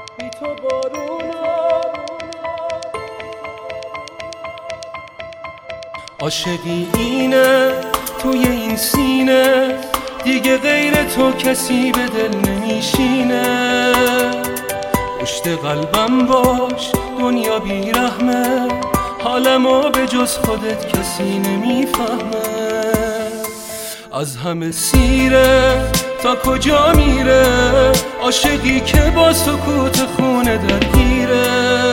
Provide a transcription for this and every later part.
بی تو بارونا عاشقی اینه توی این سینه، دیگه غیر تو کسی به دل نمیشینه. پشت قلبم باش دنیا بیرحمه، حالمو به جز خودت کسی نمیفهمه. از همه سیره تا کجا میره، عاشقی که با سکوت خونه درگیره.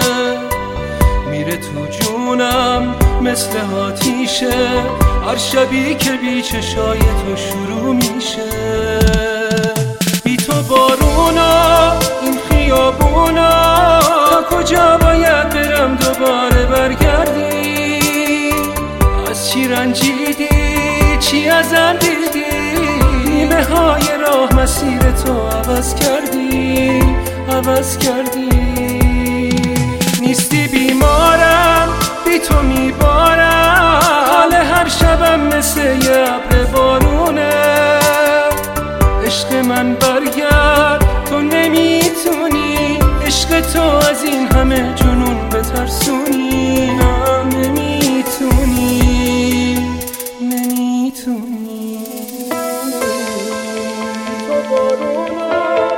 میره تو جونم مثل آتیشه، هر شبی که بی چشای تو شروع میشه. بی تو بارونا این خیابونا، تا کجا باید برم دوباره برگردی؟ از چی رنجیدی چی ازم دیدی؟ نیمه های راه مسیر تو عوض کردی، عوض کردی. نیستی بیمارم بی تو میبارم، حال هر شبم مثل یه ابر بارونه. عشق من برگرد تو نمیتونی، عشق تو از این همه جنون بترسونی. نمیتونی نمیتونی. تو بارونا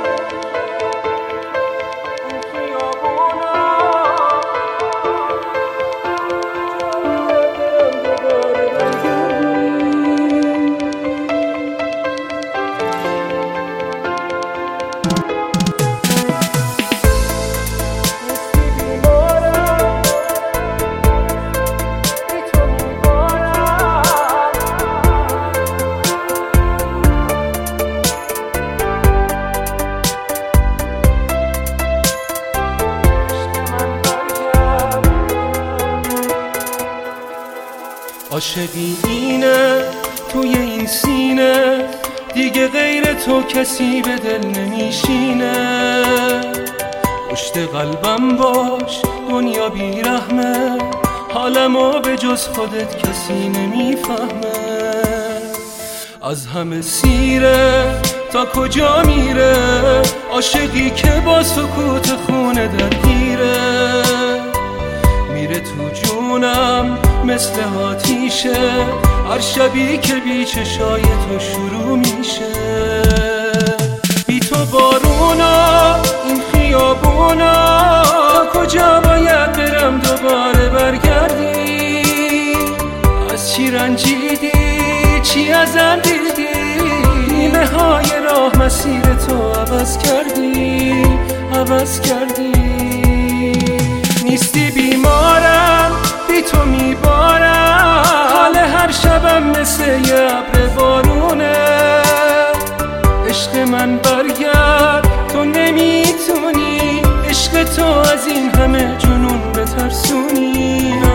عاشقی اینه توی این سینه، دیگه غیر تو کسی به دل نمیشینه. پشت قلبم باش دنیا بیرحمه، حالمو به جز خودت کسی نمیفهمه. از همه سیره تا کجا میره، عاشقی که با سکوت خونه درگیره. میره تو جونم مثل آتیشه، هر شبی که بی چشای تو شروع میشه. بی تو بارونا این خیابونا، تا کجا باید برم دوباره برگردی؟ از چی رنجیدی چی ازم دیدی؟ نیمه های راه مسیر تو عوض کردی، عوض کردی. نیستی بیمارم بی تو میبارم، حال هر شبم مثل یه ابر بارونه. عشق من برگرد تو نمیتونی، عشق تو از این همه جنون بترسونی.